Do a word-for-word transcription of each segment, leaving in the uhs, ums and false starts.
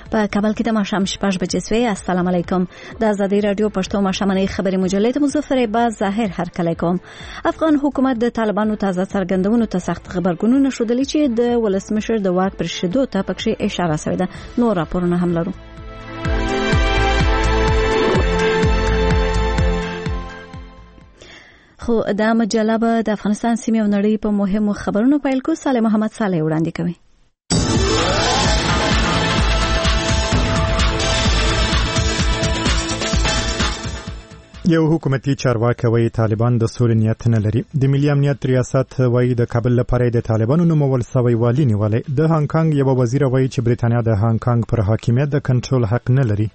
په کابل کې د ماښام شپږ بجې سوې. السلام علیکم. د ازادي رادیو پښتو ماښامنۍ خبري مجلې ته مظفر باز ظاهر هرکلی کوم. افغان حکومت د طالبانو تازه څرګندونو ته سخت خبرګونونه ښودلي چې د ولسمشر د واک پر شدو ته پکې اشاره شوې ده. نور راپورونه هم لرو. خو دا مجله به د افغانستان سیمې او نړۍ په مهمو خبرونو پیل کو. صالح محمد صالح وړاندې کوي. یو حکومتي چارواکي وایي طالبان د سولې نیت نه لري. د ملي امنیت ریاست وایي د کابل لپاره د طالبانو نومول شوی والی نیولې. د هانګ کانګ یو وزیر وایي چې بریتانیا د هانګ کانګ پر حاکمیت د کنټرول حق نه لري.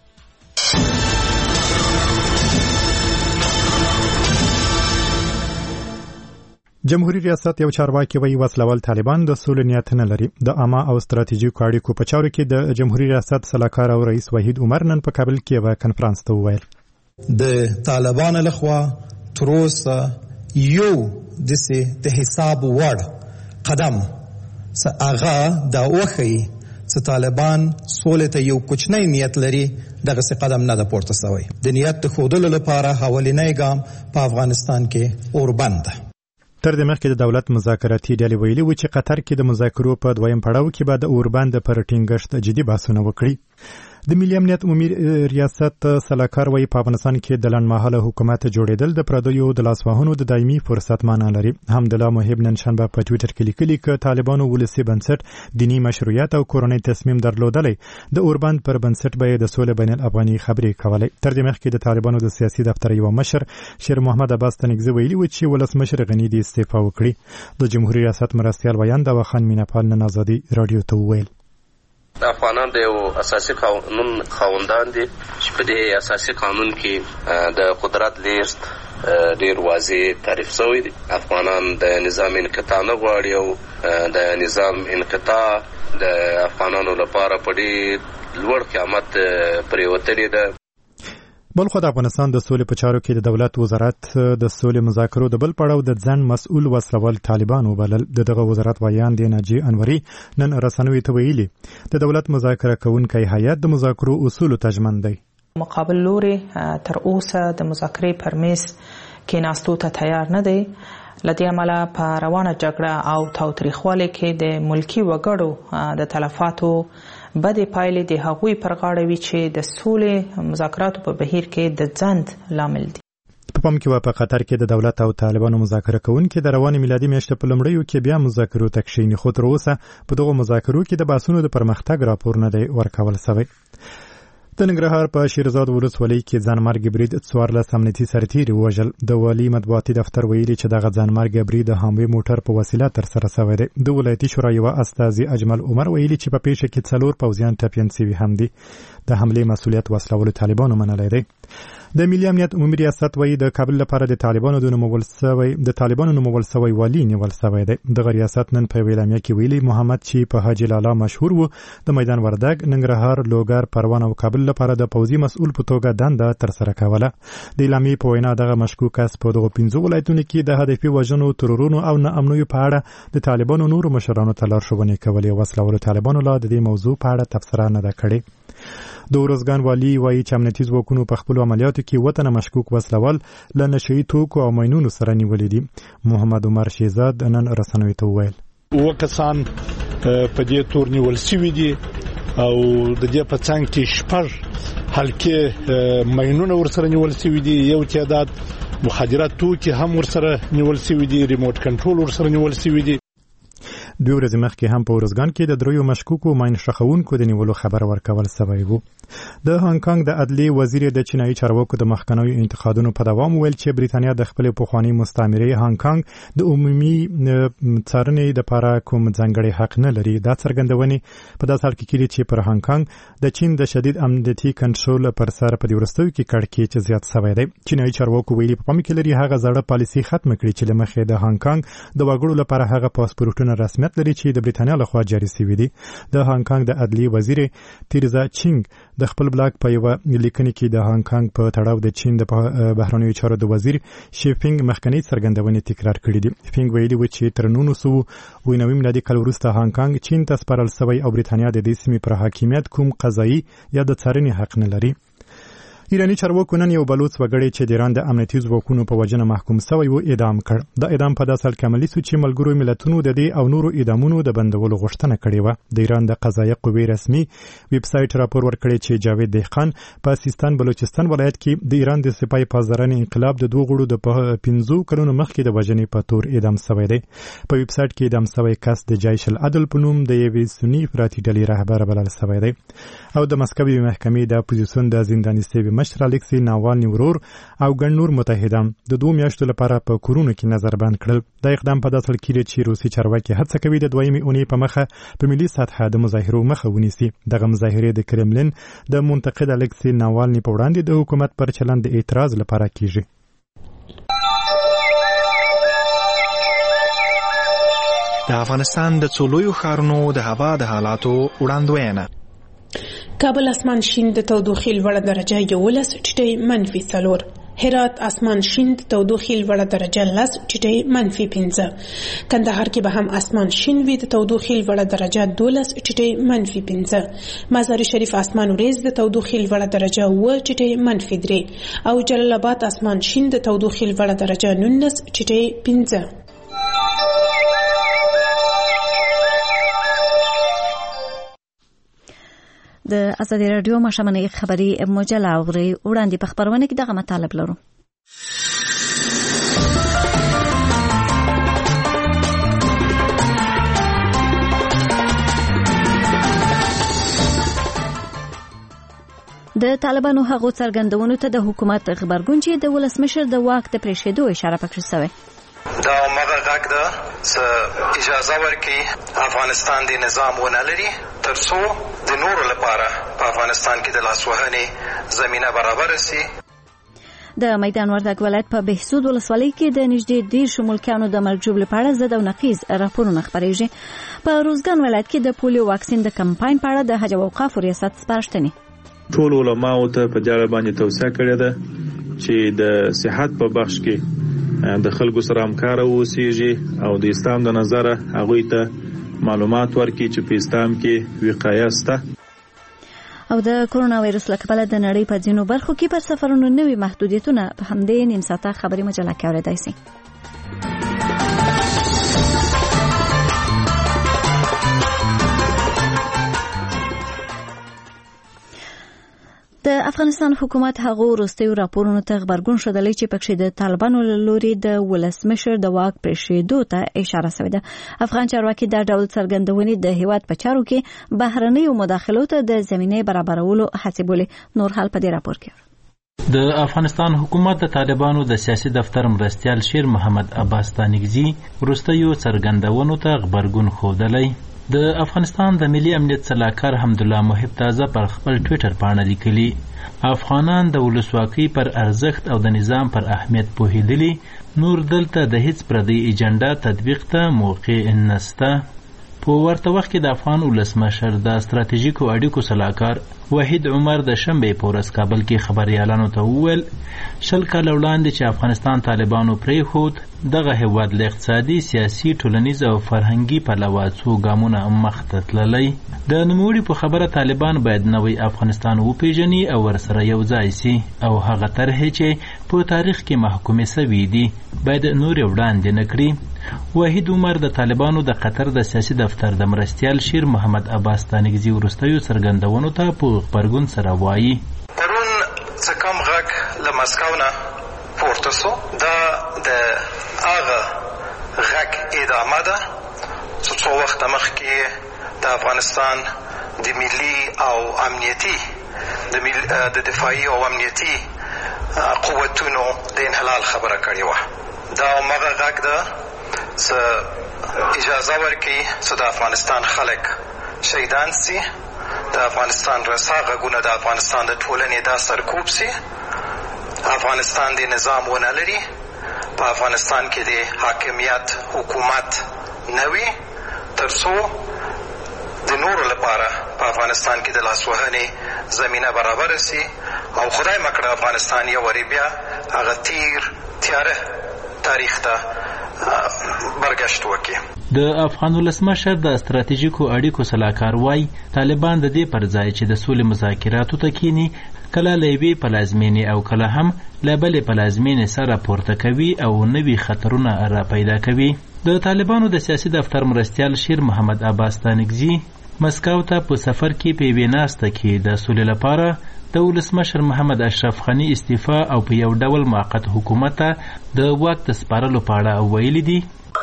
جمهوریت ریاست یو چارواکي وایي وسلوال طالبان د سولې نیت نه لري. د عامه او ستراتیژیکو اړیکو په چارو کې د جمهوریت ریاست سلاکار او رئیس وحید عمر نن په کابل کې یو کنفرانس ته وویل د طالبان لخوا تر اوسه یو دسه د حساب وړ قدم څه هغه دا وخی چې طالبان سولې ته یو کوچنی نیت لري، دغه څه قدم نه د پورته شوی. د نیت ښودلو لپاره اولنی ګام په افغانستان کې اوربند ده. تر دې مخکې د دولت مذاکراتي ډلې ویلي و چې قطر کې د مذاکرو په دویم پړاو کې به د اوربند پر ټینګښت جدي بحثونه وکړي. د ملي امنیت عمومي ریاست سلاکار وایي په افغانستان کې د لنډمهاله حکومت جوړېدل د پردیو د لاسوهنو د دایمي فرصت معنا لري. حمدالله محب نن شنبه په ټویټر کې لیکلي چې طالبانو ولسي بنسټ دینی مشروعیت او کورنۍ تصمیم درلودلی. د اوربند پر بنسټ به د سولې بین الافغاني خبرې کولې. تر دې مخکې د طالبانو د سیاسي دفتر یو مشر شیر محمد عباس تنګزي ویلي و چې ولسمشر غني د استعفا وکړي. د جمهوریت ریاست مرستیال ویاند او خان میناپال نن ازادي رادیو ته وویل افغانان د یو اساسي قانون خاوندان دي چې په دې اساسي قانون کې د قدرت لیست ډیر واضح تعریف شوی دی. افغانان د نظام انقطاع نه غواړي او د نظام انقطاع د افغانانو لپاره په ډیر لوړ قیمت پریوتلې ده. بلخو د افغانستان د سولې په چارو کې د دولت وزارت د سولې مذاکرو د بل پړاو د ځان مسؤل وسلوال طالبان وبلل. د دغه وزارت ویان دی ناجی انوري نن رسنوي ته ویلي د دولت مذاکره کوونکی هیئت د مذاکرو اصول ته ژمن دی. مقابل لوري تر اوسه د مذاکرې پر میز کېناستو ته تیار نه دی. لدې عمله په روانه جګړه او تاوتریخوالي کې د ملکی وګړو د تلفاتو بدې پایلې د هغوی پر غاړه وي چې د سولې مذاکراتو په بهیر کې د ځند لامل دي. په پام کې و په قطر کې د دولت او طالبانو مذاکره کوونکي د روانې میلادي میاشتې په لومړیو کې بیا مذاکرو ته کښیني، خو تر اوسه په دغو مذاکرو کې د بحثونو د پرمختګ راپور نه دی ورکول شوی. د ننګرهار په شیرزاد ولسوالۍ کې ځانمرګي برید څوارلس امنیتي سرتیري ووژل. د والي مطبوعاتي دفتر ویلي چې دغه ځانمرګي برید د هاموي موټر په وسیله ترسره شوی دی. د ولایتي شورا یوه استازي اجمل عمر ویلي چې په پیښه کې څلور پوځیان ټپیان سوي هم دي. د حملې مسؤلیت وسلوالو طالبانو منلی دی. د ملي امنیت عمومي ریاست وایي د کابل لپاره د طالبانو د نومول شوی د طالبانو نومول شوی والی نیول شوی دی. دغه ریاست نن په اعلامیه کې ویلي محمد چې په حاجي لالا مشهور و د میدان وردګ، ننګرهار، لوګر، پروان او کابل لپاره د پوځي مسؤل په توګه دنده ترسره کوله. د اعلامیې په وینا دغه مشکوک کس په دغو پنځو ولایتونو کې د هدفي وژنو، ترورونو او ناامنیو په اړه د طالبانو نورو مشرانو ته لارښوونې کولې. وسلوالو طالبانو لا د دې موضوع په اړه تبصره نه ده کړې. د ورزګان والی وایي چې امنیتي ځواکونو په خپلو عملیاتو کې اووه تنه مشکوک وسلوال له نشهیي توکو او ماینونو سره نیولي دي. محمد عمر شیزاد نن رسنیو ته وویل اووه کسان په دې تور نیول شوي دي او د دې په څنګ کې شپږ هلکې ماینونه ورسره نیول شوي دي. یو تعداد مخدرات توکي هم ورسره نیول شوي دي. ریموټ کنټرول ورسره نیول شوي دي. دوی ورځې مخکې هم په ورزګان کې د دریو مشکوکو ماین ښخونکو د نیولو خبر ورکول شوی و. د هانګ کانګ د عدلي وزیر د چینایي چارواکو د مخکنیو انتقادونو په دوام ویل چې بریتانیا د خپل پخوانی مستعمرې هانګ کانګ د عمومي څارنې لپاره کوم ځانګړی حق نه لري. دا څرګندونې په داسې حال کې کړي چې پر هانګ کانګ د چین د شدید امنیتي کنټرول پر سر په دې وروستیو کې کړکېچ زیات شوی دی. چینایي چارواکو ویلي په پام کې لري هغه زړه پالیسي ختم کړي چې له مخې د هانګ کانګ د وګړو لپاره هغه پاسپورټونه رسمي حاکمیت لري چې د برېټانیا لخوا جاري شوی دی. د هانګ کانګ د عدلیې وزیر تیرزا چینګ د خپل بلاګ په یو لیکنه کې د هانګ کانګ په تړاو د چین د بهرنیو چارو د وزیر شیفینګ مخکنی څرګندونې تکرار کړې دي. فینګ ویلي و چې تر نولس سوه اوه نوي میلادي کال وروسته هانګ کانګ چین ته سپارل شوی او برېټانیا د دې سیمې پر حاکمیت کوم قضایي یا د څارنې حق نه لري. ایرانی چارواکو نن یو بلوڅ وګړی چې د ایران د امنیتي ځواکونو په وجنه محکوم شوی و اعدام کړ. د اعدام په داسې حال کې عملي شو چې ملګرو ملتونو د دې او نورو اعدامونو د بندولو غوښتنه کړې وه. د ایران د قضایه قوې رسمي ویب سایټ راپور ورکړی چې جاوید دهقان په سیستان بلوچستان ولایت کې د ایران د سپای پاسداران انقلاب د دوه غړو د پنځو کلونو مخکې د وژنې په تور اعدام شوی دی. په ویب سایټ کې اعدام شوی کس د جیش العدل په نوم د یوې سني افراطي ډلې رهبر بلل شوی دی او د مسکو محکمې د اپوزیسیون د زنداني سیوي مشر الکسی ناوالني ورور او ګڼ نور متحدان د دوه میاشتو لپاره په کورونو کې نظر بند کړل. دا اقدام په داسې حال کې چې روسي چارواکي هڅه کوي د دویمې اونۍ په مخه په ملي سطحه د مظاهرو مخه ونیسي. دغه مظاهرې د کرملین د منتقد الکسی ناوالني په وړاندې د حکومت پر چلند د اعتراض لپاره کیږي. د افغانستان د څلورو ښارونو د هوا د حالاتو وړاندوینه. کابل اسمان شین د تودوخې لوړه درجه یولس ټیټې منفي څلور. هرات اسمان شین د تودوخې لوړه درجه لس ټیټې منفي پنځه. کندهار کې به هم اسمان شین وي د تودوخې لوړه درجه دولس ټیټې منفي پنځه. مزار شریف اسمان وریځ د تودوخې لوړه درجه اوه ټیټې منفي درې او جلال آباد اسمان شین د تودوخې لوړه درجه نولس ټیټې پنځه. د ازادي راډیو مشامنې خبري مجله اوري وړاندې په خبرونه کې دغه مطالب لرو. د طالبانو هغو څرګندونو ته د حکومت خبرګون چې د ولسمشر د واک د پریښېدو اشاره پکې شوې. دا مغه غږ ده چې اجازه ورکړي افغانستان د نظام ونه لري تر څو د نورو لپاره په افغانستان کې د لاسوهنې زمينه برابر شي. د میدان وردګ ولایت په بهسود ولسوالۍ کې د نږدې دېرشو ملکیانو د مرګ ژوبلې په اړه ضد او نقیض راپورونه خپرېږي. په روزګان ولایت کې د پولیو واکسین د کمپاین په اړه د حج او اوقافو ریاست سپارښتنې. ټول علماو ته په دې اړه باندې توصیه کړې ده چې د صحت په بخش کې د خلکو سره همکار اوسېږي او د اسلام د نظره هغوی ته معلومات ورکړي چې په اسلام کې وقایه شته. او د کرونا وایرس له کبله د نړۍ په ځینو برخو کې پر سفرونو نوي محدودیتونه په همدې نیم ساعته خبري مجله کې اورېدای شي. د افغانستان حکومت هغو وروستیو راپورونو ته غبرګون ښودلی چې پکې د طالبانو له لوري د ولسمشر د واک پرېښېدو ته اشاره شوې ده. افغان چارواکي دا ډول څرګندونې د هیواد په چارو کې بهرنیو مداخلو ته د زمینې برابرولو هڅې بولي. نور حال په دې راپور کې. د افغانستان حکومت د طالبانو د سیاسي دفتر مرستیال شیر محمد عباس تانګزي وروستیو څرګندونو ته غبرګون ښودلی. د افغانستان د ملي امنیت سلاکار حمدالله محب تازه پر خپل ټویټر باندې لیکلي افغانان د ولسواکۍ پر ارزښت او د نظام پر اهمیت پوهېدلي. نور دلته د هیڅ پردی ایجنډا تطبیق ته موقع نسته. په ورته وخت کې د افغان ولسمشر د ستراتیژیکو اړیکو سلاکار وحید عمر د شنبې په ورځ کابل کې خبریالانو ته وویل شل کاله وړاندې چې افغانستان طالبانو پرېښود دغه هیواد له اقتصادي سیاسي ټولنیز او فرهنګي پلوه څو ګامونه مخته تللی. د نوموړي په خبره طالبان باید نوی افغانستان وپیژني او ورسره یو ځای سي او هغه طرحې چې په تاریخ کې محکومې سوي دي باید نورې وړاندې نه کړي. وحید عمر د طالبانو د قطر د سیاسي دفتر د مرستیال شیر محمد عباس تانګزي وروستیو څرګندونو ته په غبرګون سره وایي پرون څه کم غږ له مسکو نه پورته سو. دا د هغه غږ ادامه ده چې څو وخته مخکې د افغانستان د ملي او امنیتي د دفاعي او امنیتي قوتونو د انحلال خبره کړې وه. دا هغه غږ ده چې اجازه ورکړي چې د افغانستان خلک شهیدان سي. د افغانستان رسا غږونه د افغانستان د ټولنې دا سرکوب سي. افغانستان د نظام ونه لري. په افغانستان کې د حاکمیت حکومت نه وي ترڅو د نورو لپاره په افغانستان کې د لاسوهنې زمینه برابر شي او خدای مکړه افغانستان یو وری بیا هغه تیر تیاره تاریخ ته برګشت وکړي. د افغان ولسمشر د ستراتیژیکو اړیکو سلاکار وای طالبان د دې پر ځای چې د سولې مذاکراتو ته کینی کله له یوې پلازمینې او کله هم له بلې پلازمینې سره پورته کوي او نوي خطرونه را پیدا کوي. د طالبانو د سیاسي دفتر مرستیال شیر محمد عباس تانکزي مسکو ته په سفر کې په یوې ناسته کې د سولې لپاره د ولسمشر محمد اشرف غني استعفا او په یو ډول موقت حکومت ته د واک د سپارلو په اړه ویلي دي.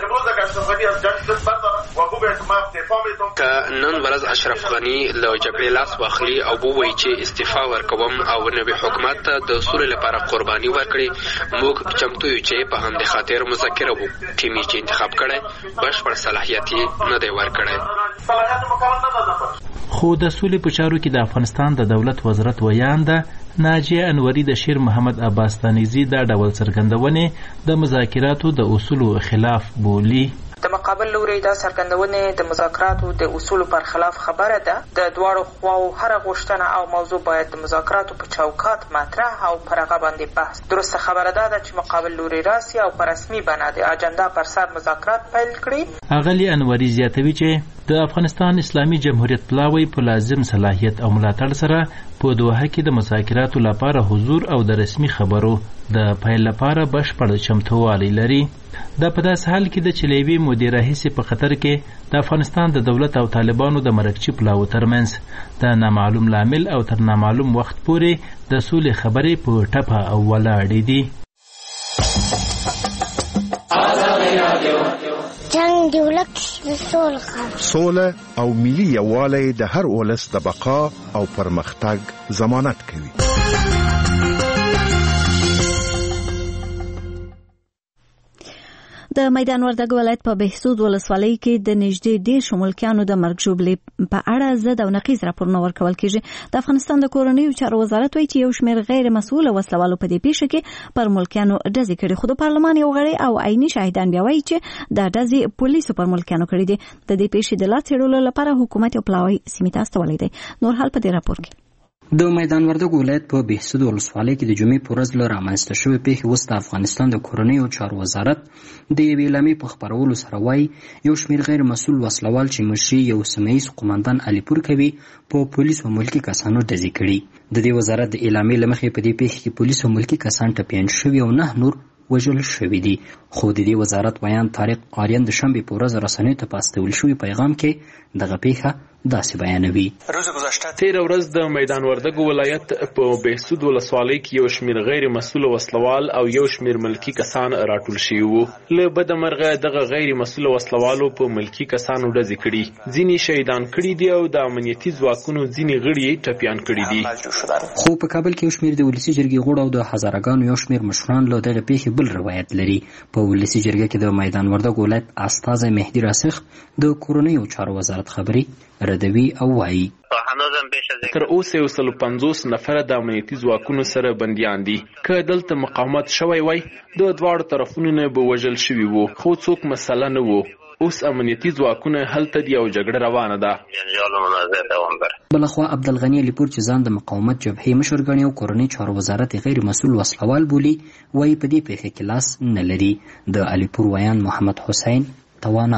که نن ورځ اشرف غني له جبهې لاس واخلي او ووایي چې استعفا ورکوم او نوي حکومت ته د سولې لپاره قرباني ورکړي، موږ چمتو یو چې په همدې خاطر مذاکره وکړو. ټیمي چې انتخاب کړی بشپړ صلاحیت یې نه دی ورکړی. خو د سولې په چارو کې د افغانستان د دولت وزارت ویانده ناجیه انوري د شیر محمد عباس تانکزي دا ډول څرګندونې د مذاکراتو د اصولو خلاف بولي. د مقابل لوري دا څرګندونې د مذاکراتو د اصولو پر خلاف خبره ده. د دواړو خواو هر غوښتنه او موضوع باید د مذاکراتو په چوکاټ مطرح او پر هغه باندې بحث. درسته خبره ده چې مقابل لوري راسي او په رسمي بڼه د اجنډا پر سر مذاکرات پیل کړي. اغلی انوري زیاتوي چې د افغانستان اسلامي جمهوریت پلاوی په لازم صلاحیت او ملاتړ سره په دوحه کې د مذاکراتو لپاره حضور او د رسمي خبرو د پیل لپاره بشپړ چمتووالی لري. دا په داس حال کې د چلیوي مدیر رئیس په خطر کې د افغانستان د دولت او طالبانو د مرکچی پلاو ترمنځ د نامعلوم لامل او تر نامعلوم وخت پورې د سولې خبرې په ټپه او ولاړې دي. جنگ دی ولک سول خبر سوله او ملي یووالی د هر ولس د بقا او پرمختګ ضمانت کوي. د میدان وردګ ولایت په بهسود ولسوالۍ کې د نږدې ډېر ملکیانو د مرګ ژوبلې په اړه ضد او نقیض راپورونه ورکول کېږي. د افغانستان د کورنیو چارو وزارت وایي چې یو شمېر غیر مسؤل وسلوالو په دې پیښه کې پر ملکیانو ډزې کړي، خو د پارلمان یو غړی او عیني شاهدان بیا وایي چې دا ډزې پولیسو پر ملکیانو کړي دي. د دې پیښې د لا څېړلو لپاره حکومت یو پلاوی سیمې ته استولی دی. نور حال په دې راپور کې. د میدان وردګ ولایت په بهسود ولسوالۍ کې د جمعې په ورځ له رامنځته شوې پیښې وروسته د افغانستان د کورنیو چارو وزارت د یوې اعلامیې په خپرولو سره وایي یو شمېر غیر مسؤل وسلوال چې مشري یو سیمه ییز قومندان علي پور کوي په پولیسو او ملکي کسانو ډزې کړي. د دې وزارت د اعلامیې له مخې په دې پیښه کې پولیس او ملکي کسان ټپیان شوي او نه نور وژل شوي دي. خو د دې وزارت ویان طارق قاریان د شنبې په ورځ رسنیو ته په استول شوي پیغام کې دغه پیښه داسې بیانوي. تېره ورځ د میدان وردګ ولایت په بهسود ولسوالۍ کې یو شمېر غیر مسؤل وسلوال او یو شمېر ملکي کسان راټول شوي وو. له بده مرغه دغه غیر مسؤل وسلوالو په ملکي کسانو ډزې کړي، ځینې شهیدان کړي دي او د امنیتي ځواکونو ځینې غړي یې ټپیان کړي دي. خو په کابل کې یو شمېر د ولسي جرګې غړو او د هزارهګانو یو شمېر مشران له دغه پیښې بل روایت لري. په ولسي جرګه کې د میدان وردګ ولایت استازی مهدي راسخ د کورنیو چارو وزارت خبري ردوي او وایي تر اوسه یو سل پنځوس نفره د امنیتي ځواکونو سره بندیان دي. که دلته مقاومت شوی وای د دواړو طرفونو نه به وژل شوي وو، خو څوک مسله نه وو. اوس امنیتي ځواکونه هلته دي او جګړه روانه ده. بلخوا عبدالغني علیپور چې ځان د مقاومت جبهې مشر ګڼي او کورني چارو وزارت غیر مسؤل وسلوال بولي، وایي په دې پیښه کې لاس نه لري. د علیپور ویان محمد حسین توانا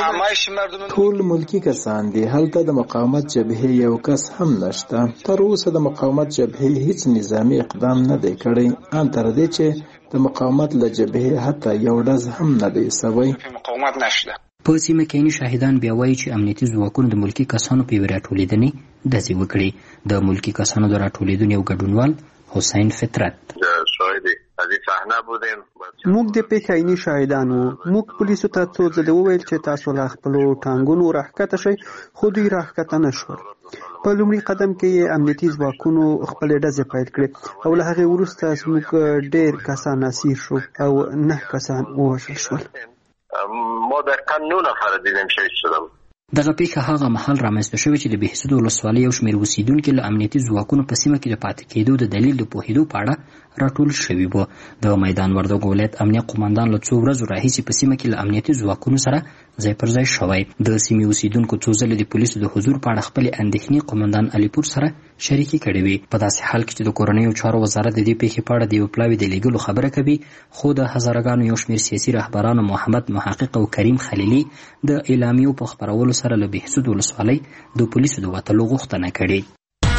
ټول ملکی کسان دي، هلته د مقاومت جبهې یو کس هم نشته. تر اوسه د مقاومت جبهې هیڅ نظامی اقدام نه دی کړی، ان تر دې چې د مقاومت له جبهې حتی یو ډز هم نه دی سوی. مقاومت نشته. په سیمه کې شاهدان بیا وایي چې امنیتي ځواکونو د ملکی کسانو په راټولېدنې ډزې وکړي. د ملکی کسانو د راټولېدنې یو ګډونوال حسین فطرت موږ د پیښې عیني شاهدان وو. موږ پولیسو ته څو ځله وویل چې تاسو له خپلو ټانګونو راښکته شئ، خو دوی راښکته نه شول. په لومړي قدم کې یې امنیتي ځواکونو خپلې ډزې پیل کړې او له هغې وروسته زموږ ډېر کسان اسیر شو او نه کسان ووژل شول. ما دقیقا نه نفر دیدیم شهید شدم. دغه پیښه هغه مهال رامنځته شوې چې د بهسود ولسوالۍ یو شمېر اوسیدونکي له امنیتي ځواکونو په سیمه کې د پاتې کېدو د دلیل د پوهېدو په اړه راټول شوي وو. د میدان وردګو ولایت امنیه قومندان له څو ورځو راهیسې په سیمه کې له امنیتي ځواکونو سره ځای پر ځای شوی. د سیمې اوسیدونکو څو ځله د پولیسو د حضور په اړه خپلې اندېښنې قومندان علیپور سره شریکې کړې وې. په داسې حال کې چې د کورنیو چارو وزارت د دې پیښې په اړه د یو پلاوي د لیږلو خبره کوي، خو د هزارهګانو یو شمېر سیاسي رهبرانو محمد محقق او کریم خلیلي د اعلامیو په خپرولو سره له بهسود ولسوالۍ د پولیسو د وتلو غوښتنه کړې.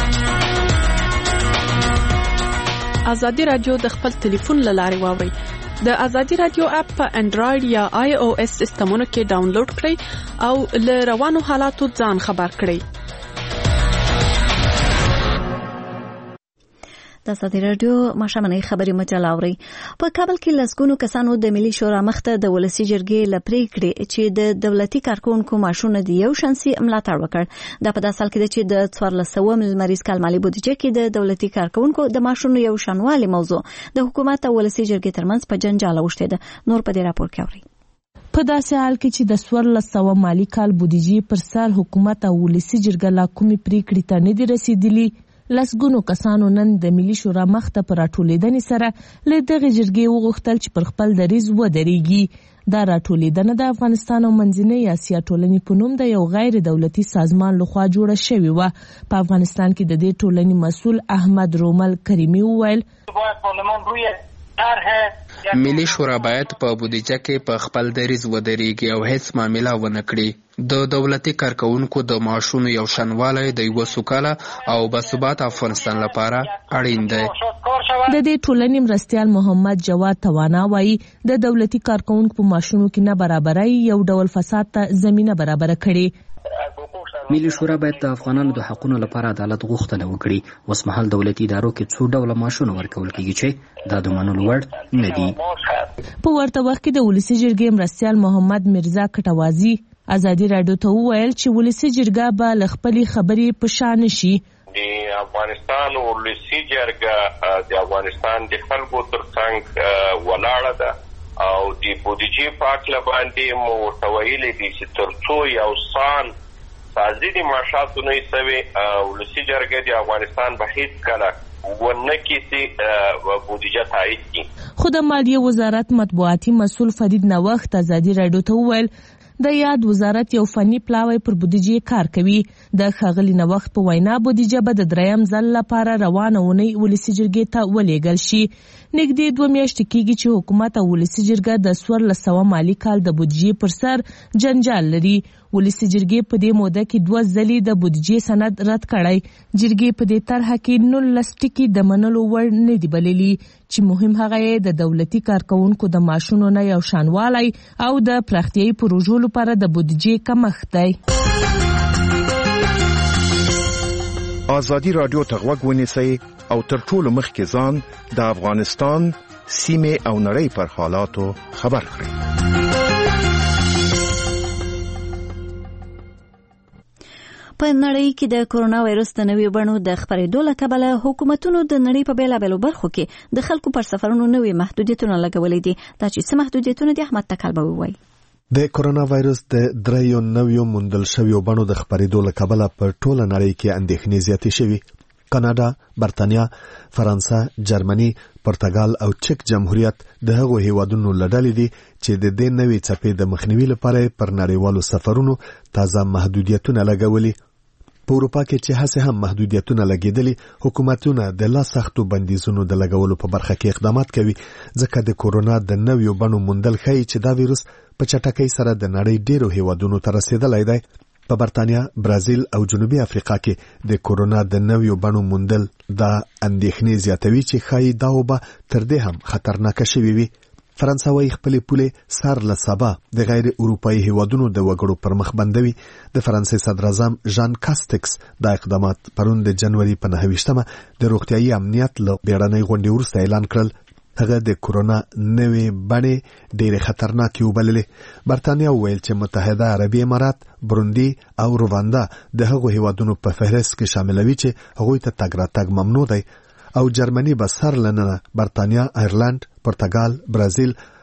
ازادي راډیو د خپل ټلیفون له لارې واورئ. د ازادي راډیو اپ په انډرایډ یا آی او ایس سیسټمونو کې ډاونلوډ کړئ او له روانو حالاتو ځان خبر کړئ. د ازادي راډیو ماشومانه خبري مجله اوري. په کابل کې لسګونو کسانو د ملي شورا مخته د ولسی جرګې لپاره کړي چې د دولتي کارکونکو معاشونه د یو شانسي ملاتړ وکړ. دا په داسې حال کې چې د څوارلس سوه مریض کال مالي بودیجه کې د دولتي کارکونکو د معاشونو یو شانوالي موضوع د حکومت او ولسی جرګې ترمنځ په جنجال اوښتې ده. نور په دې راپور کې اوري. په داسې حال کې چې د څوارلس سوه مالي کال بودیجې پر سال حکومت او ولسی جرګه لا کومې پریکړې ته نه دي رسیدلي، لسګونو کسانو نن د ملي شورا مخته پر راټولېدنې سره له دغه جرګې وغوښتل چې پر خپل دریځ ودرېږي. دا راټولېدنه د افغانستان او منځنۍ اسیا ټولنې په نوم د یو غیر دولتي سازمان لخوا جوړه شوې وه. په افغانستان کې د دې ټولنې مسؤل احمد رومل کریمي وویل ملي شورا باید په بودیجه کې په خپل دریځ ودرېږي او هیڅ معامله ونه کړي. د دولتي کارکونکو د معاشونو یو شانوالی د یو سوکاله او باثباته افغانستان لپاره اړین دی. د دې ټولنې مرستیال محمد جواد توانا وایي د دولتي کارکونکو په معاشونو کې نه برابرۍ یو ډول فساد ته زمینه برابره کړي. ملي شورا باید د افغانانو د حقونو لپاره عدالت غوښتنه وکړي. اوس مهال دولتي ادارو کې څو ډوله معاشونه ورکول کېږي چې دا د منلو وړ نه دي. په ورته وخت کې د ولسی جرګې مرستیال محمد مرزا کټوازي ازادي راډیو ته وویل چې ولسی جرګه به له خپلې خبرې په شا نه شي. د افغانستان ولسی جرګه د افغانستان د خلکو ترڅنګ ولاړه ده او د بودیجې په اړه باندې مو ورته ویلي دي چې تر څو یو سان سازي د معاشاتو نه سوي ولسی جرګه د افغانستان به هیڅ کله ونه کیسي بودیجه تایید کړي. خو د مالیې وزارت مطبوعاتي مسؤل فرید نوښت ازادي راډیو ته وویل د یاد وزارت یو فني پلاوی پر بودیجې کار کوي. د ښاغلي نوښت په وینا بودیجه به د دریم ځل لپاره روانه اونۍ ولسی جرګې ته ولېږل شي. نږدې دوه میاشتې کېږي چې حکومت او ولسی جرګه د څوارلس سوه مالي کال د بودیجې پر سر جنجال لري. ولسی جرګې په دې موده کې دوه ځلې د بودیجې سند رد کړی. جرګې په دې طرحه کې نولس ټکي د منلو وړ نه دي بللي چې مهم هغه یې د دولتي کارکونکو د معاشونو نه یو شانوالی او د پراختیایي پروژو لپاره د بودیجې کمښت دی. ازادي راډیو ته غوږ ونیسئ او تر ټولو مخکې ځان د افغانستان سیمې او نړۍ پر حالاتو خبر کړئ. په نړۍ کې د کورونا وایرس د نویو بڼو د خپرېدو له کبله حکومتونو د نړۍ په بیلابیلو برخو کې د خلکو پر سفرونو نوي محدودیتونه لګولي دي. دا چې څه محدودیتونه دي احمد تکل به ووایي. د کورونا وایرس د دریو نویو موندل شویو بڼو د خپرېدو له کبله په ټوله نړۍ کې اندېښنې زیاتې شوي. کاناډا، برتانیا، فرانسه، جرمني، پرتګال او چک جمهوریت د هغو هیوادونو له ډلې دي چې د دې نوې څپې د مخنیوي لپاره پر نړیوالو سفرونو تازه محدودیتونه لګولي. په اروپا کې چې هڅې هم محدودیتونه لګېدلي، حکومتونه د لا سختو بندیزونو د لګولو په برخه کې اقدامات کوي، ځکه د کورونا د نویو بڼو موندل ښیي چې دا ویروس په چټکۍ سره د نړۍ ډیرو هیوادونو ته رسیدلی دی. په برتانیا، برازیل او جنوبي افریقا کې د کورونا د نویو بڼو موندل دا اندېښنې زیاتوي چې ښایي دا وبه تر دې هم خطرناکه شوې وي. فرانسه وايي خپلې پولې سار له سبا د غیر اروپایي هیوادونو د وګړو پر مخ بندوي. د فرانسې صدراعظم ژان کاستکس دا اقدامات پرون د جنوري په نهه ویشتمه د روغتیايي امنیت له بیړنۍ غونډې وروسته اعلان کړل. هغه د کورونا نوې بڼې ډېرې خطرناکې وبللې. برتانیا وویل چې متحده عربي امارات، بروندي او رواندا د هغو هیوادونو په فهرست کې شاملوي چې هغوی ته تګ راتګ ممنوع دی. او جرمني به سر لننه برتانیا، ایرلند، پرتګال، برازیل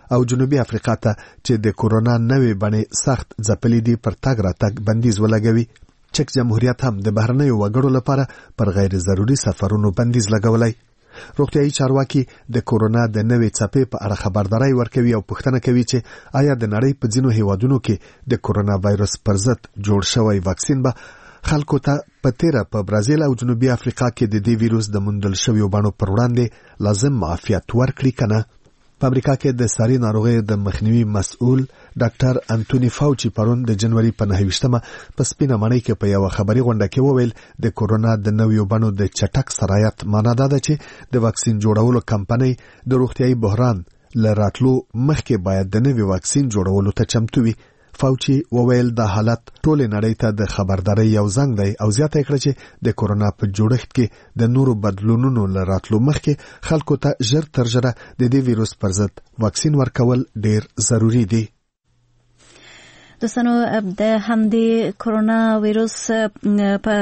او جنوبي افریقا ته چې د کورونا نوې بڼې سخت ځپلې دي پر تګ راتګ بندیز ولګوي. چک جمهوریت هم د بهرنیو وګړو لپاره پر غیر ضروري سفرونو بندیز لګولی. روغتیايي چارواکي د کورونا د نوې څپې په اړه خبرداري ورکوي او پوښتنه کوي چې آیا د نړۍ په ځینو هیوادونو کې د کورونا وایرس پر ضد جوړ شوی واکسین به خلکو ته په تیره په برازیل او جنوبي افریقا کې د دې ویروس د موندل شویو بڼو پر وړاندې لازم معافیت ورکړي کنه. په امریکا کې د ساري ناروغیو د مخنیوي مسؤل ډاکټر انټونی فاوچي پرون د جنوري په نهه ویشتمه په سپینه ماڼۍ کې په یوه خبري غونډه کې وویل د کورونا د نویو بڼو د چټک سرایت معنا دا ده چې د واکسین جوړولو کمپنۍ د روغتیايي بحران له راتلو مخکې باید د نوي واکسین جوړولو ته چمتو وي. فاوچي وویل دا حالت ټولې نړۍ ته د خبرداري یو زنګ دی او زیاته کړه چې د کورونا په جوړښت کې د نورو بدلونونو له راتلو مخکې خلکو ته ژر تر ژره د دې ویروس پر ضد واکسین ورکول ډیر ضروری دی. دوستانو د همدې کورونا وایروس په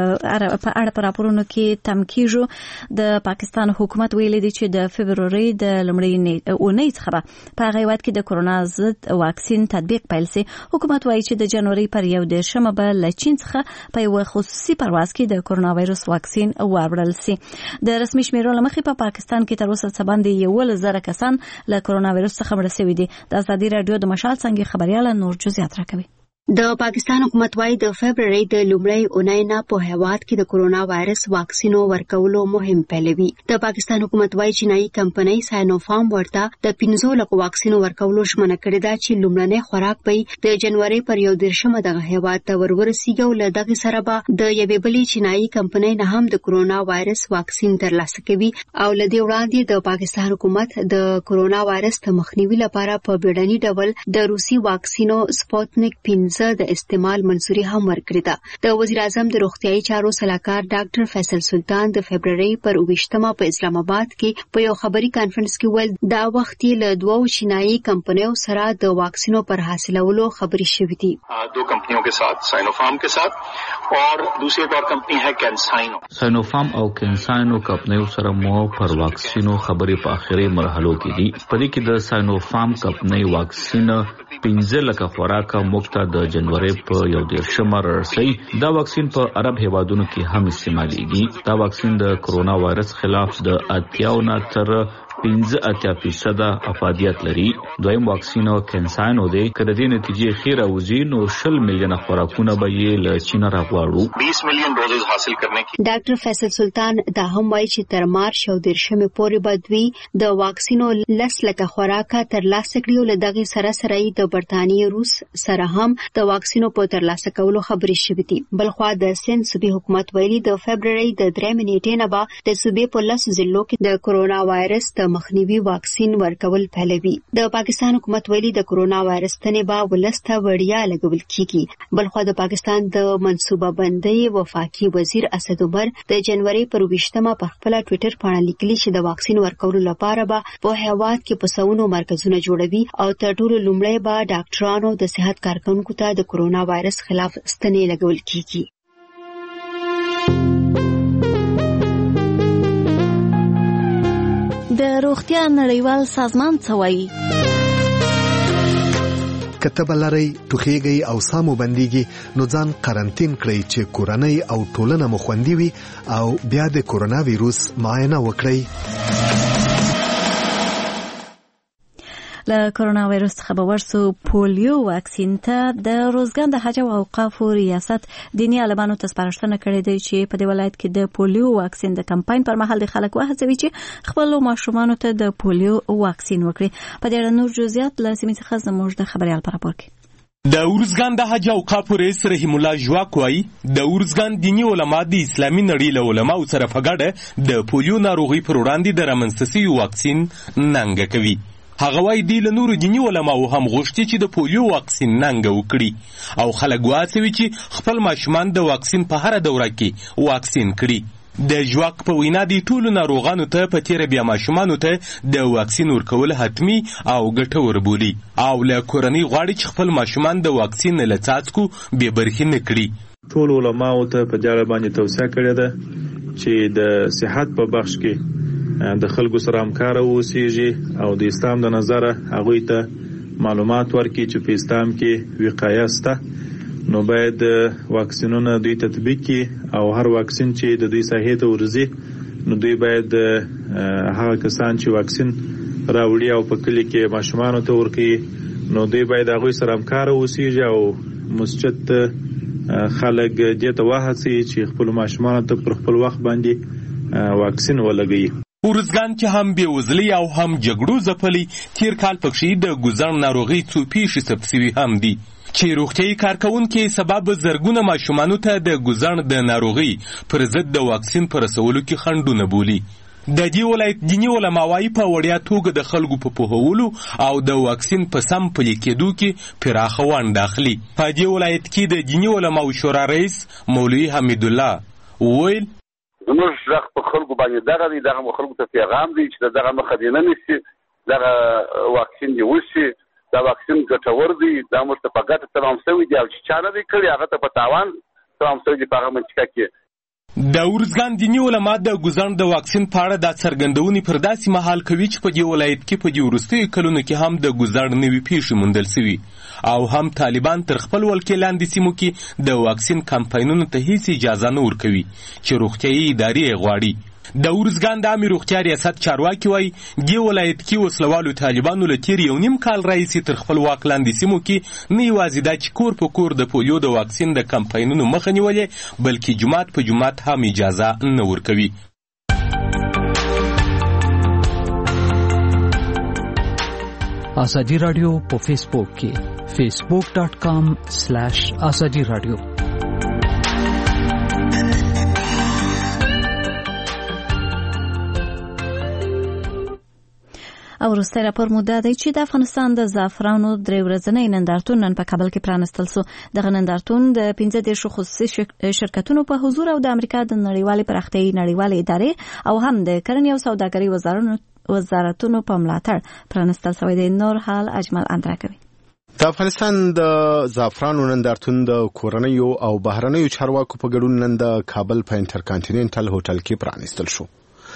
اړه په راپورونو کې تم کیږي. د پاکستان حکومت ویلي دی چې د فبروري د لومړۍ اونۍ څخه په هغه وخت کې د کورونا ضد واکسین تطبیق پیل سي. حکومت وایي چې د جنوري پر یو دیرشمه به له چین څخه په یو خصوصي پرواز کې د کورونا وایروس واکسین وړل سي. د رسمي شمیرو لمخې په پاکستان کې تر اوسه څه باندې یو لزر کسان له کورونا وایروس څخه مړ شوي دي. د ازادي رادیو د مشال څنګه خبريال نور جزئیات راکوي. د پاکستان حکومت وايي د فبروري د لومړۍ اونۍ نه په هیواد کې د کورونا وایرس واکسینو ورکولو مهم پیلوي. د پاکستان حکومت وايي چینایي کمپنۍ ساینوفارم ورته د پنځه لک واکسینو ورکولو ژمنه کړې ده چې لومړنی خوراک به د جنوري پر یو دیرشمه دغه هیواد ته ورورسیږي او له دغه سره به د یوې بلې چینایي کمپنۍ نه هم د کورونا وایرس واکسین ترلاسه کوي او له دې وړاندې د پاکستان حکومت د کورونا وایرس د مخنیوي لپاره په بیړني ډول د روسي واکسینو سپوتنیک پنځه د استعمال منځوري هم ورکړه ده. د وزیر اعظم د روغتیايي چارو سلاکار ډاکټر فیصل سلطان د فبروري پر اوویشتمه په اسلام آباد کې په یو خبري کانفرنس کې ویل دا وخت له دوو چینایي کمپنیو سره د واکسینو پر حاصلولو خبري شوې دي. دو کمپنیوں کے ساتھ سائنوفارم کے ساتھ اور دوسری ایک اور کمپنی ہے کینسائنو. سائنوفارم او کینسائنو کمپنیو سره مو پر واکسینو خبري په اخري مرحلو کې دي. په دې کې د سائنوفارم کمپنی واکسین پنځه لک خوراکه مخته د جنوري په یو دیرشمه رسي. دا واکسین په عرب هیوادونو کې هم استعمالېږي. دا واکسین د کورونا وایرس خلاف د اتیاو نه تر پنځه اتیا فیصد افادیت لري. دویم واکسین کینساینو دی که د دې نتیجې خیره وزي نو شل میلیونه خوراکونه به یې له چین راغواړو. بیس میلیون ډوزز حاصل کرنے کی. ډاکټر فیصل سلطان دا هم وایي چې تر مارچ او دیرشمه پورې به دوی د واکسینو لس لکه خوراکه ترلاسه کړي او له دغه سره سره د برتانیې روس سره هم د واکسینو په ترلاسه کولو خبرې شوې دي. بلخوا د سند صوبې حکومت ویلي د فبروري د درې نیټې نه به د صوبې په لس ضلعو کې د کورونا وایرس د مخنیوي واکسین ورکول پیلوي. د پاکستان حکومت ویلي د کورونا وایرس تنې به ولسته وړیا لګول کیږي. بلخوا د پاکستان د منصوبه بندۍ وفاقي وزیر اسد عمر د جنوري پر اوویشتمه په خپل ټوئیټر باندې لیکلي چې د واکسین ورکولو لپاره به په هیواد کې په سونو مرکزونه جوړوي او تر ټولو لومړی به ډاکټرانو د صحت کارکونکو ته د کورونا وایرس خلاف ستنې لګول کیږي. د روغتیا نړیوال سازمان څه وایي؟ کتب لري ټوخیږي او سامو بنديږي نو ځان قرنټین کړئ چې کورنۍ او ټولنه مو خوندي وي او بیا د کورونا وایروس معاینه وکړئ. له کورونا وایروس څخه به ورسو پولیو واکسین ته د روزګان د حج او اوقافو ریاست دینی عالمانو ته سپارښتنه کړې ده چې په دې ولایت کې د پولیو واکسین د کمپاین پر مهال د خلکو هڅوي چې خپل ماشومان ته د پولیو واکسین وکړي. په دې اړه نور جزئیات له سیمې څخه زموږ د خبريال پر راپور کې. د ورزګان د حج او اوقافو رئیس رحیم الله جواک وایي د ورزګان دینی علما د اسلامي نړۍ له علماو سره په ګډه د پولیو ناروغي پر وړاندې د رامنځته شوي واکسین ننګه کوي. هغه وایي دی له نورو دیني علماو هم غوښتي چې د پولیو واکسین ننګه وکړي او خلک وهڅوي چې خپل ماشومان د واکسین په هره دوره کې واکسین کړي. د جواک په وینا د ټولو ناروغانو ته په تیره بیا ماشومانو ته د واکسین ورکول حتمی او ګټور بولي او له کورنۍ غواړي چې خپل ماشومان د واکسین له څاڅکو بې برخې نه کړي. ټول علماو ته په دې اړه باندې توصیه کړې ده چې د صحت په بخش کې د خلکو سره همکاره اوسیږي او د اسلام د نظره هغوی ته معلومات ورکړي چې په اسلام کې وقایه شته، نو باید واکسینونه دوی تطبیق کړي او هر واکسین چې د دوی ساحې ته ورځي نو دوی باید هغه کسان چې واکسین راوړي او په کلي کې ماشومانو ته ورکړي نو دوی باید هغوی سره همکاره اوسیږي او مسجد خلک دې ته وهڅوي چې خپل ماشومانو ته پر خپل وخت باندې واکسین ولګوي. ارزګان چې هم بېوزلۍ او هم جګړو ځپلي، تیر کال پکښې د ګوزڼ ناروغۍ څو پیښې ثبت سوي هم دي چې روغتیايي کارکوونکي سبب زرګونه ماشومانو ته د ګوزڼ د ناروغۍ پر ضد د واکسین په رسولو کې خنډونه بولي. د دې ولایت دیني علما وایي په وړیا توګه د خلکو په پوهولو او د واکسین په سم پلي کېدو کې پراخه ونډه اخلي. په دې ولایت کې د دیني علماو شورا رئیس مولوي حمیدالله وویل زموږ غږ په خلکو باندې دغه دی، دغه خلکو ته پیغام دی چې دغه مخه دې نه نیسي، دغه واکسین دې وشي، دا واکسین ګټور دی، دا موږ ته په ګټه تمام شوی دی او چې چا نه دی کړی هغه ته په تاوان تمام شوی دی په هغه منطقه کې. د ارزګان دیني علما د ګوزڼ د واکسین په اړه دا څرګندونې پر داسې مهال کوي چې په دې ولایت کې په دې وروستیو کلونو کې هم د ګوزڼ نوي پیښې موندل سوي او هم طالبان تر خپل ولکې لاندې سیمو کې د واکسین کمپاینونو ته هیڅ اجازه نه ورکوي چې روغتیايي ادارې یې غواړي. د ارزګان د عامې روغتیا ریاست چارواکي وایي دې ولایت کې وسلوالو طالبانو له تیر یو نیم کال راهیسې تر خپل واک لاندې سیمو کې نه یوازې دا چې کور په کور د پولیو د واکسین د کمپاینونو مخه نیولې بلکې جومات په جومات هم اجازه نه ورکوي. ازادي رادیو په فیسبوک کې فیسبوک ډاٹ کام سلیش ازادي رادیو. او وروستی راپور مو دا دی چې د افغانستان د زعفرانو درې ورځنی نندارتون نن په کابل کې پرانستل سو. دغه نندارتون د پنځه دېرشو خصوصي شرکتونو په حضور او د امریکا د نړیوالې پراختیایي نړیوالې ادارې او هم د کرنې او سوداګرۍ وزارتونو په ملاتړ پرانستل شوی دی. نور حال اجمل اندرا کوي. د افغانستان د زعفرانو نندارتون د کورنیو او بهرنیو چارواکو په ګډون نن د کابل په انټرکانټیننټل هوټل کې پرانستل شو.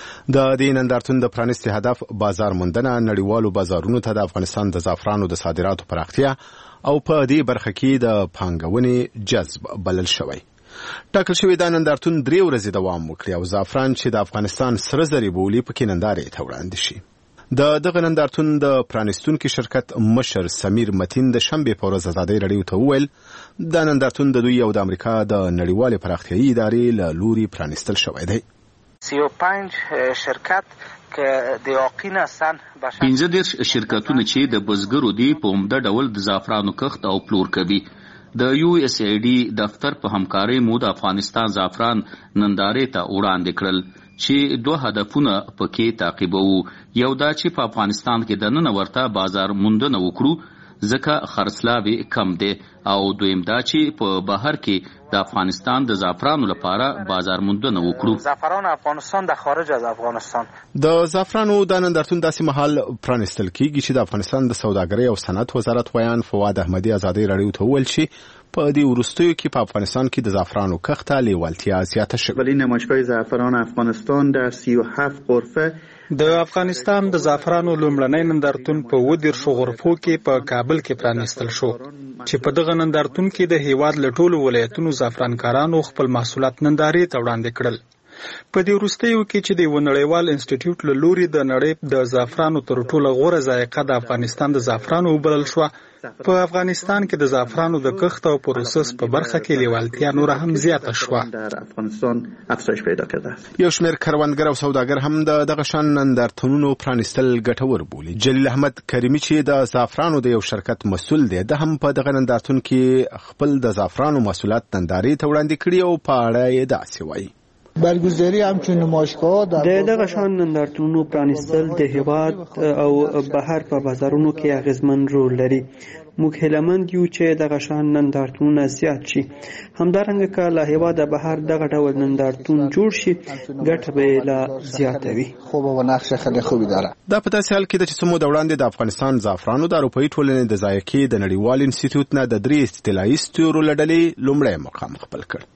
د دې نندارتون د پرانستي هدف بازار موندنه، نړیوالو بازارونو ته د افغانستان د زعفرانو د صادراتو پراختیا او په دې برخه کې د پانګونې جذب بلل شوی. ټاکل شوی دا نندارتون درې ورځې دوام وکړي او زعفران چې د افغانستان سره زري بولي پکې نندارې ته وړاندې شي. د دغه نندارتون د پرانستونکي شرکت مشر سمیر متین د شنبې په ورځ ازادۍ راډیو ته وویل دا نندارتون د دوی او د امریکا د نړیوالې پراختیایي ادارې له لوري پرانستل شوی دی. سی و پنج شرکت که د یقین هستن پنځه دېرش شرکتونه چې د بزګرو دی په عمده ډول د زعفرانو کښت او پلور کوي. د یو اس ای ډي دفتر په همکارۍ مو د افغانستان زعفران نندارې ته وړاندې کړل چې دوه هدفونه پکې تعقیبوو. یو دا چې په افغانستان کې د نن ورته بازار موندنه وکړو ځکه خرڅلاوي کم دی، او دویم دا چې په بهر کې د افغانستان د زعفرانو لپاره بازار موندنه وکړو. زعفران افغانستان د خارج از افغانستان د زعفرانو د نندارتون داسې مهال پرانستل کیږي چې د افغانستان د سوداګرۍ او صنعت وزارت ویان فواد احمدي ازادۍ راډیو ته وویل چې په دې وروستیو کې په افغانستان کې د زعفرانو کښت ته لیوالتیا زیاته شوې. ولی نمایشگاه زعفران افغانستان در سی و هفت غرفه د افغانستان د زعفرانو لومړنی نندارتون په اووه دېرشو غرفو کې په کابل کې پرانستل شو چې په دغه نندارتون کې د هیواد له ټولو ولایتونو زعفرانکارانو خپل محصولات نندارې ته وړاندې کړل. په دې وروستیو کې چې د یو نړیوال انسټیټیوټ له لوري د نړۍ د زعفرانو تر ټولو غوره ذایقه د افغانستان د زعفرانو وبلل شوه، په افغانستان کې د زعفرانو د کښت او پروسس په برخه کې لیوالتیا نور هم زیاته شوه. در افغانستان افزایش پیدا کرده است. یو شمېر کروندګر او سوداګر هم د دغه شان نندارتونونو پرانستل ګټور بولي. جلیل احمد کریمي چې د زعفرانو د یو شرکت مسؤل دی، د هم په دغه نندارتون کې خپل د زعفرانو محصولات نندارې ته وړاندې کړي او په اړه یې داسې وایي. برگزاری همچون نمایشگاه د دغه شان نندارتونونو پرانستل د هیواد او بهر په بازارونو کې اغیزمن رول لري. موږ هیلهمند یو چې دغه شان نندارتونونه زیات شي. همدارنګه که له هیواده بهر دغه ډول نندارتون جوړ شي ګټه به لا زیاته وي. خوب او نقش خیلی خوبی داره. دا په داسې حال کې د چې څو موده وړاندې د افغانستان زعفرانو د اروپایي ټولنې د ذایقې د نړیوال انسټیټیوټ نه د درې استیلایي ستورو له ډلې لومړی مقام خپل کړ.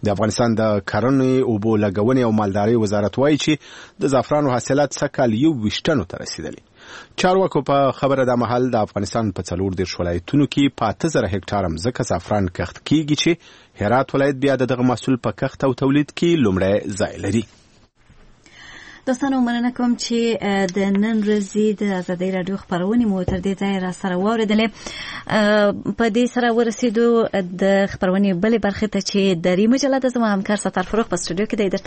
د افغانستان د کرنې اوبو لګونې او مالدارۍ وزارت وایي چې د زعفرانو حاصلات سږکال یو ویشتنو ته رسیدلي. چارواکو په خبره د محل د افغانستان په څلور دېرش ولایتونو کې په اته زره هکټاره مځکه زعفران کښت کیږي چې هرات ولایت بیا د دغه محصول په کښت او تولید کې لومړی ځای لري. دوستانو مننه کوم چې د نن ورځې د آزادۍ راډیو خبرونه مو تر دې ځای را سره واوریدلې. په دې سره ورسېدو د خبرونه بلې برخې ته چې د ری مجله د زما همکار ستر فروغ په استودیو کې د